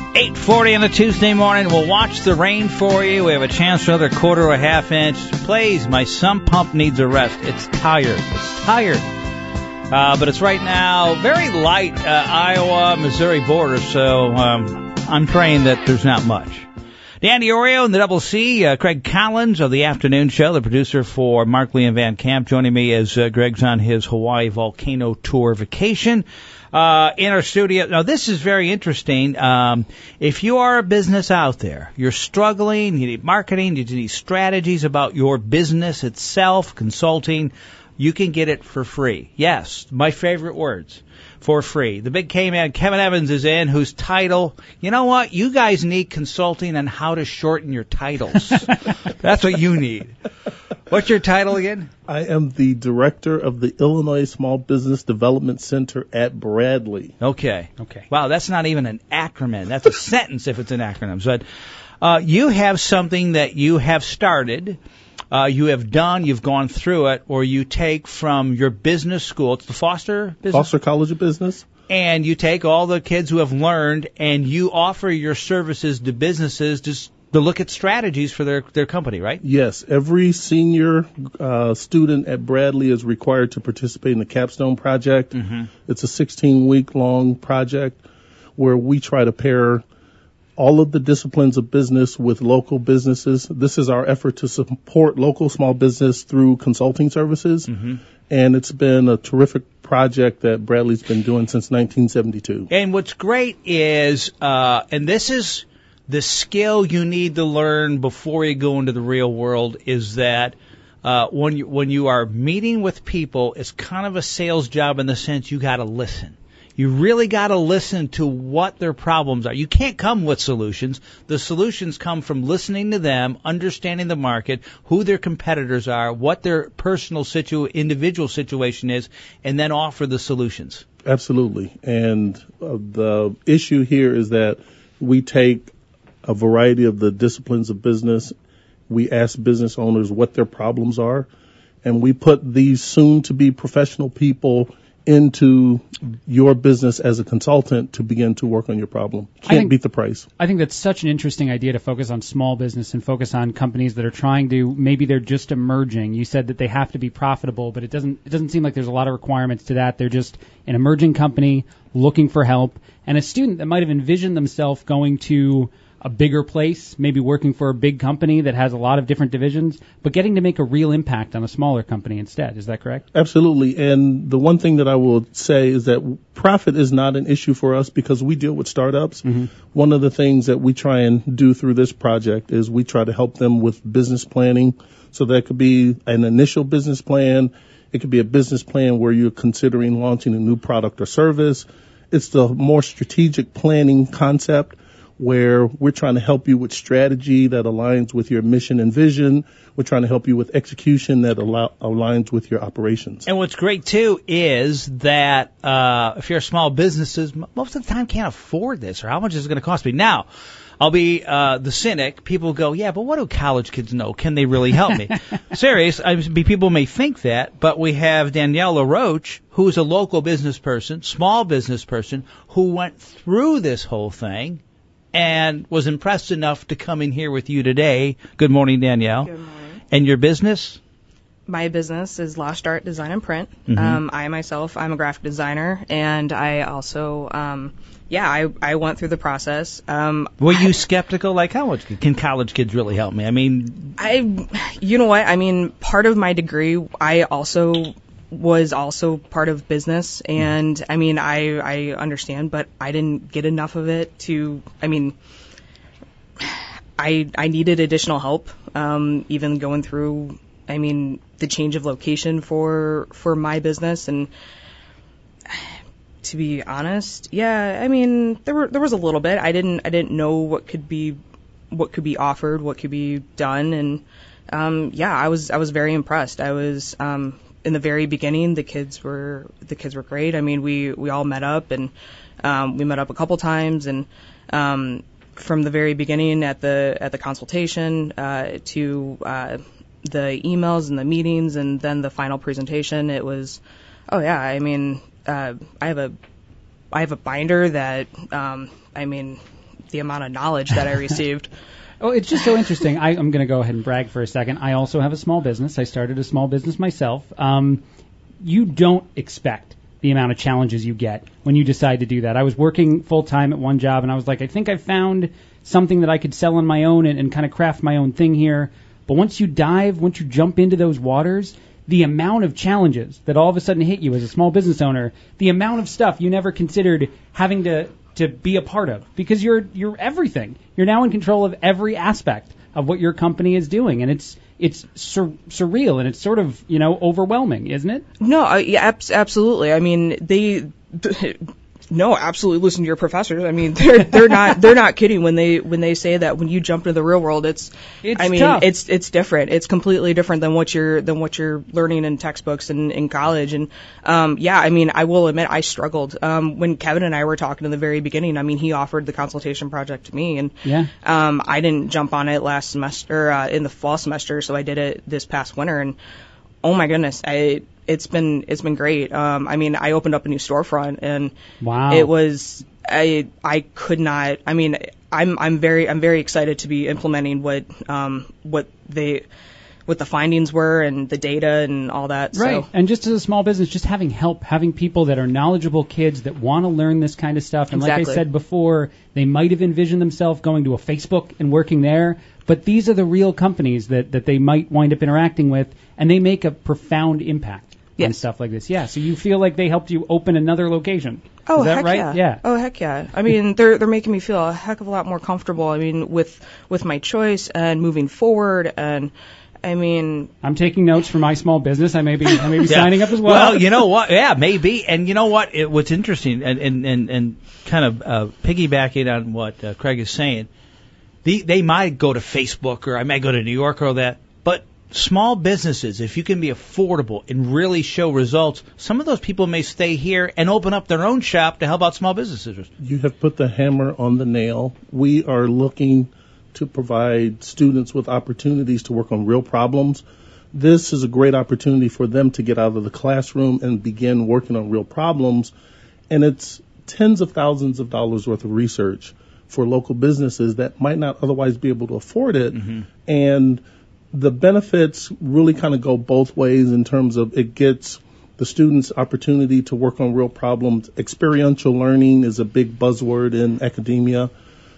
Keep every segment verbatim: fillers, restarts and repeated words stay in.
eight forty on a Tuesday morning. We'll watch the rain for you. We have a chance for another quarter or a half inch. Please, my sump pump needs a rest. It's tired. It's tired. Uh, but it's right now very light uh, Iowa, Missouri border, so um, I'm praying that there's not much. Dan Diorio and the Double C, uh, Craig Collins of the Afternoon Show, the producer for Mark Lee and Van Camp, joining me as uh, Greg's on his Hawaii volcano tour vacation. Uh, in our studio. Now, this is very interesting. Um, if you are a business out there, you're struggling, you need marketing, you need strategies about your business itself, consulting, you can get it for free. Yes, my favorite words, for free. The big K-man, Kevin Evans, is in, whose title, you know what? You guys need consulting on how to shorten your titles. That's what you need. What's your title again? I am the director of the Illinois Small Business Development Center at Bradley. Okay. Okay. Wow, that's not even an acronym. That's a sentence if it's an acronym. But uh, you have something that you have started, uh, you have done, you've gone through it, or you take from your business school. It's the Foster Business? Foster College of Business. And you take all the kids who have learned, and you offer your services to businesses just to look at strategies for their, their company, right? Yes. Every senior uh, student at Bradley is required to participate in the Capstone Project. Mm-hmm. It's a sixteen-week-long project where we try to pair all of the disciplines of business with local businesses. This is our effort to support local small business through consulting services. Mm-hmm. And it's been a terrific project that Bradley's been doing since nineteen seventy-two. And what's great is, uh, and this is the skill you need to learn before you go into the real world, is that uh, when you when you are meeting with people, it's kind of a sales job in the sense you got to listen. You really got to listen to what their problems are. You can't come with solutions. The solutions come from listening to them, understanding the market, who their competitors are, what their personal situ individual situation is, and then offer the solutions. Absolutely. And uh, the issue here is that we take a variety of the disciplines of business. We ask business owners what their problems are, and we put these soon-to-be professional people into your business as a consultant to begin to work on your problem. Can't think, beat the price. I think that's such an interesting idea to focus on small business and focus on companies that are trying to, maybe they're just emerging. You said that they have to be profitable, but it doesn't it doesn't seem like there's a lot of requirements to that. They're just an emerging company looking for help, and a student that might have envisioned themselves going to a bigger place, maybe working for a big company that has a lot of different divisions, but getting to make a real impact on a smaller company instead. Is that correct? Absolutely. And the one thing that I will say is that profit is not an issue for us because we deal with startups. Mm-hmm. One of the things that we try and do through this project is we try to help them with business planning. So that could be an initial business plan. It could be a business plan where you're considering launching a new product or service. It's the more strategic planning concept where we're trying to help you with strategy that aligns with your mission and vision. We're trying to help you with execution that al- aligns with your operations. And what's great, too, is that uh, if you're small businesses, most of the time can't afford this, or how much is it going to cost me? Now, I'll be uh, the cynic. People go, yeah, but what do college kids know? Can they really help me? Serious. I mean, people may think that, but we have Danielle LaRoche, who's a local business person, small business person, who went through this whole thing and was impressed enough to come in here with you today. Good morning, Danielle. Good morning. And your business? My business is Lost Art Design and Print. Mm-hmm. Um, I myself, I'm a graphic designer, and I also, um, yeah, I, I went through the process. Um, Were you skeptical? Like, how much can college kids really help me? I mean, I, you know what? I mean, part of my degree, I also was also part of business, and I mean, I I understand, but I didn't get enough of it to. I mean, I I needed additional help, um, even going through. I mean, the change of location for for my business, and to be honest, yeah, I mean, there were there was a little bit. I didn't I didn't know what could be what could be offered, what could be done, and um, yeah, I was I was very impressed. I was. Um, In the very beginning, the kids were the kids were great. I mean, we, we all met up, and um, we met up a couple times, and um, from the very beginning at the at the consultation uh, to uh, the emails and the meetings, and then the final presentation, it was, oh yeah. I mean, uh, I have a I have a binder that um, I mean, the amount of knowledge that I received. Oh, it's just so interesting. I, I'm going to go ahead and brag for a second. I also have a small business. I started a small business myself. Um, you don't expect the amount of challenges you get when you decide to do that. I was working full-time at one job, and I was like, I think I found something that I could sell on my own and, and kind of craft my own thing here. But once you dive, once you jump into those waters, the amount of challenges that all of a sudden hit you as a small business owner, the amount of stuff you never considered having to to be a part of, because you're you're everything. You're now in control of every aspect of what your company is doing, and it's it's sur- surreal and it's sort of, you know, overwhelming, isn't it? No, I, yeah, abs- absolutely. I mean, they. No, absolutely. Listen to your professors. I mean, they're they're not they're not kidding when they when they say that when you jump into the real world, it's. It's I mean, tough. it's it's different. It's completely different than what you're than what you're learning in textbooks and in college. And um, yeah, I mean, I will admit I struggled um, when Kevin and I were talking in the very beginning. I mean, he offered the consultation project to me, and Yeah. um, I didn't jump on it last semester uh, in the fall semester, so I did it this past winter. And oh my goodness, I. It's been it's been great. Um, I mean, I opened up a new storefront, and Wow. it was I I could not. I mean, I'm I'm very I'm very excited to be implementing what um what they what the findings were and the data and all that. Right. So. And just as a small business, just having help, having people that are knowledgeable kids that want to learn this kind of stuff. And like I Exactly. said before, they might have envisioned themselves going to a Facebook and working there, but these are the real companies that, that they might wind up interacting with, and they make a profound impact on Yes. stuff like this. Yeah. So you feel like they helped you open another location. Oh, Is that heck right? yeah. Yeah. Oh, heck yeah. I mean, they're they're making me feel a heck of a lot more comfortable. I mean, with with my choice and moving forward, and I mean, I'm taking notes for my small business. I may be, I may be Yeah. signing up as well. Well, you know what? Yeah, maybe. And you know what? It, what's interesting, and, and, and, and kind of uh, piggybacking on what uh, Craig is saying, the, they might go to Facebook, or I might go to New York or all that, but small businesses, if you can be affordable and really show results, some of those people may stay here and open up their own shop to help out small businesses. You have put the hammer on the nail. We are looking to provide students with opportunities to work on real problems. This is a great opportunity for them to get out of the classroom and begin working on real problems. And it's tens of thousands of dollars worth of research for local businesses that might not otherwise be able to afford it. Mm-hmm. And the benefits really kind of go both ways in terms of it gets the students opportunity to work on real problems. Experiential learning is a big buzzword in academia.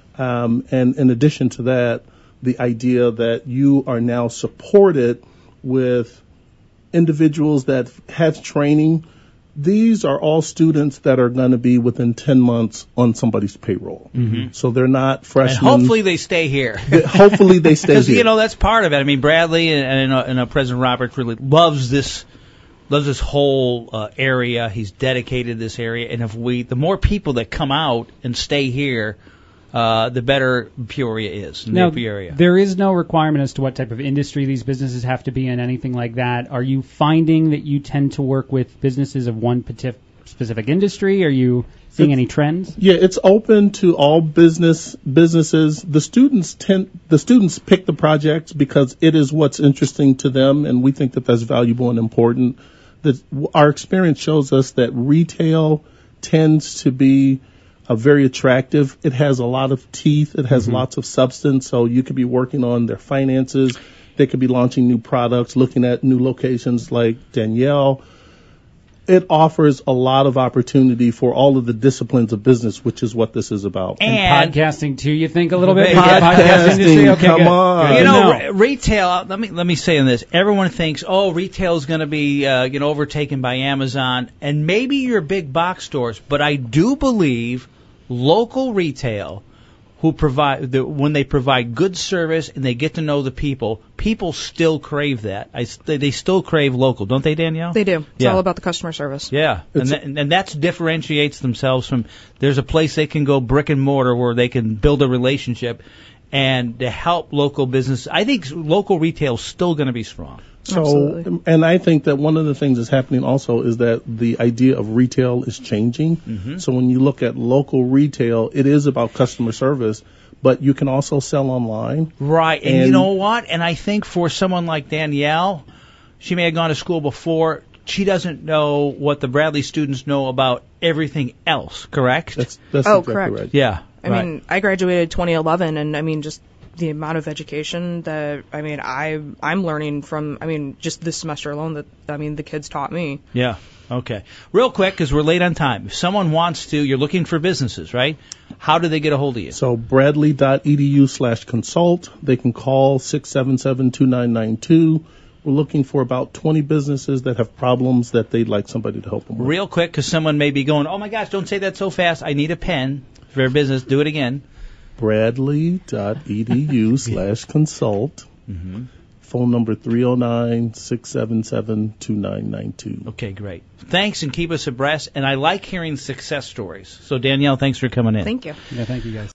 Um, and in addition to that, the idea that you are now supported with individuals that have training. These are all students that are going to be within ten months on somebody's payroll. Mm-hmm. So they're not freshmen. And hopefully they stay here. Hopefully they stay Because, here. you know, that's part of it. I mean, Bradley and, and, uh, and uh, President Roberts really loves this loves this whole uh, area. He's dedicated to this area. And if we, the more people that come out and stay here, uh, the better Peoria is. Now, the area. There is no requirement as to what type of industry these businesses have to be in, anything like that. Are you finding that you tend to work with businesses of one pati- specific industry? Are you seeing any trends? Yeah, it's open to all business businesses. The students tend the students pick the projects because it is what's interesting to them, and we think that that's valuable and important. That our experience shows us that retail tends to be Uh, very attractive. It has a lot of teeth. It has mm-hmm. lots of substance. So you could be working on their finances. They could be launching new products, looking at new locations like Danielle. It offers a lot of opportunity for all of the disciplines of business, which is what this is about. And, And podcasting too, you think a little bit? Yeah. Podcast industry? Okay, come good. on. Good You to know, re- retail. Let me let me say on this. Everyone thinks, oh, retail is going to be uh, you know overtaken by Amazon, and maybe your big box stores. But I do believe local retail, who provide the, when they provide good service and they get to know the people, people still crave that. I, they still crave local, don't they, Danielle? They do. It's Yeah. all about the customer service. Yeah, and, that, and that differentiates themselves from. There's a place they can go brick and mortar where they can build a relationship, and to help local business. I think local retail is still going to be strong. So, Absolutely. and I think that one of the things that's happening also is that the idea of retail is changing. Mm-hmm. So when you look at local retail, it is about customer service, but you can also sell online. Right, and, And- you know what? And I think for someone like Danielle, she may have gone to school before. She doesn't know what the Bradley students know about everything else. Correct? That's that's Oh, exactly correct. right. Yeah, I Right. mean, I graduated twenty eleven, and I mean, just the amount of education that I mean, I I'm learning from. I mean, just this semester alone that I mean the kids taught me. Yeah. Okay. Real quick, because we're late on time. If someone wants to, you're looking for businesses, right? How do they get a hold of you? So bradley.edu slash consult. They can call six seven seven, two nine nine two. We're looking for about twenty businesses that have problems that they'd like somebody to help them with. Real quick, because someone may be going, oh my gosh, don't say that so fast. I need a pen for their business. Do it again. bradley.edu slash consult. Mm-hmm. Phone number three oh nine, six seven seven, two nine nine two. Okay, great. Thanks, and keep us abreast. And I like hearing success stories. So, Danielle, thanks for coming in. Thank you. Yeah, thank you guys.